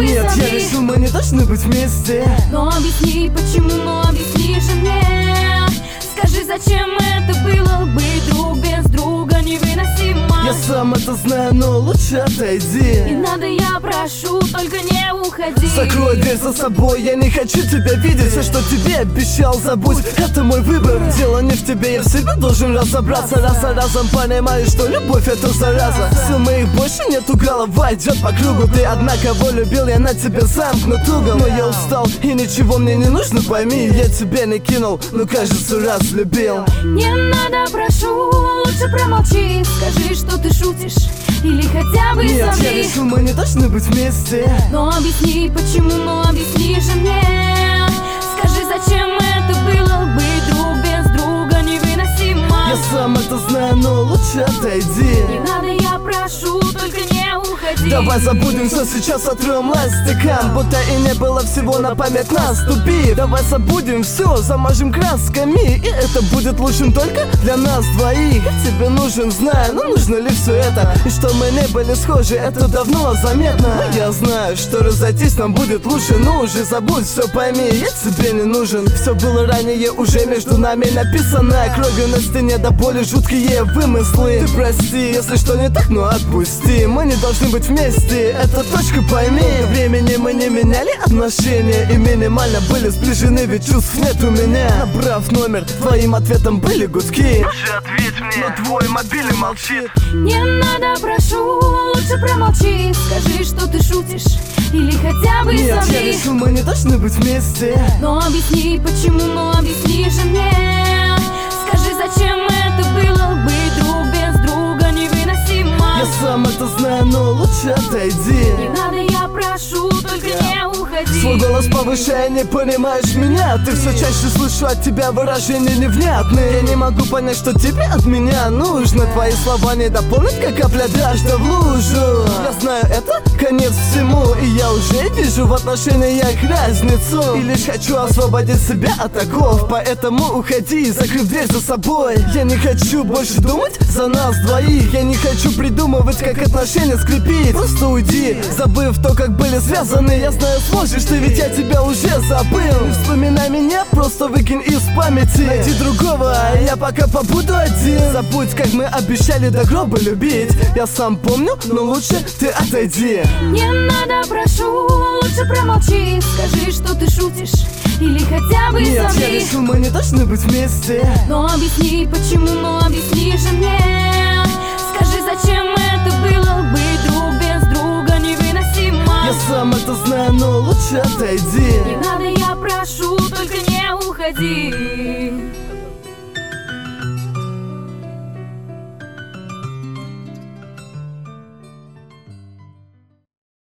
бы Нет, со я мной. решил, мы не должны быть вместе. Но объясни, почему, но объясни же мне. Скажи, зачем это было? Быть друг без друга невыносимо. Я сам это знаю, но лучше отойди. Не надо, я прошу, только не уходи. Закрой дверь за собой, я не хочу тебя видеть. Все, что тебе обещал, забудь, это мой выбор. Дело не в тебе, я в себе должен разобраться. Раз за разом понимаю, что любовь это зараза. Сил моих больше нету, голова идет по кругу. Ты одна, кого любил, я на тебя замкнут угол. Но я устал и ничего мне не нужно, пойми. Я тебя не кинул, но кажется раз любил. Не надо, прошу, лучше промолчи. Скажи, что ты шутишь, или хотя бы Нет, я соври. решил, мы не должны быть вместе. Но объясни, почему, но объясни же мне. Скажи, зачем это было? Быть друг без друга невыносимо. Я сам это знаю, но лучше отойди. Не надо, я прошу, только не уходи. Давай забудем все, сейчас отрем ластиком, будто и не было всего, на память наступи. Давай забудем все, замажем красками, и это будет лучшим только для нас двоих. Я тебе нужен, знаю, но нужно ли все это? И что мы не были схожи, это давно заметно. Но я знаю, что разойтись нам будет лучше. Ну уже забудь все, пойми, я тебе не нужен. Все было ранее уже между нами написано кровью на стене, до боли жуткие вымыслы. Ты прости, если что не так, но отпусти. Мы не должны быть вместе, это точка, пойми. Времени мы не меняли отношения и минимально были сближены, ведь чувств нет у меня. Набрав номер, твоим ответом были гудки. Слушай, ответь мне, но твой мобильный молчит. Не надо, прошу, лучше промолчи. Скажи, что ты шутишь, или хотя бы Нет, я соври. решил, мы не должны быть вместе. Но объясни, почему, но объясни же мне. Скажи, зачем это было? Быть друг без друга невыносимо. Я сам это знаю, но лучше отойди. Не надо, я прошу, только не уходи. Свой голос повышая, не понимаешь меня. Ты все чаще слышу от тебя выражения невнятные. Я не могу понять, что тебе от меня нужно. Твои слова не дополнят, как капля дождя в лужу. Я знаю, это конец всему, и я уже вижу в отношениях разницу. И лишь хочу освободить себя от оков, поэтому уходи, закрыв дверь за собой. Я не хочу больше думать за нас двоих. Я не хочу придумывать, как отношения скрепить. Просто уйди, забыв то, как были связаны. Я знаю, сможешь ты, ведь я тебя уже забыл. Не вспоминай меня, просто выкинь из памяти. Найди другого, а я пока побуду один. Забудь, как мы обещали до гроба любить. Я сам помню, но лучше ты отойди. Не надо, прошу, лучше промолчи. Скажи, что ты шутишь, или хотя бы Нет, я соври. решил, мы не должны быть вместе. Но объясни, почему, но объясни же мне. Скажи, зачем это было? Быть друг без друга невыносимо. Я сам это знаю, но лучше отойди. Не надо, я прошу, только не уходи.